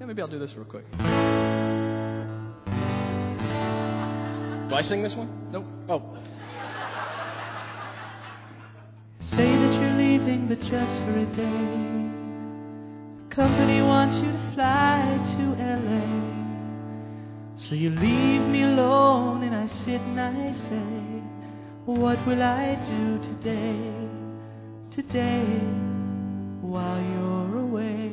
maybe I'll do this real quick. Do I sing this one? Nope. Oh. Say that you're leaving, but just for a day. Company wants you to fly to LA. So you leave me alone and I sit and I say, what will I do today, while you're away?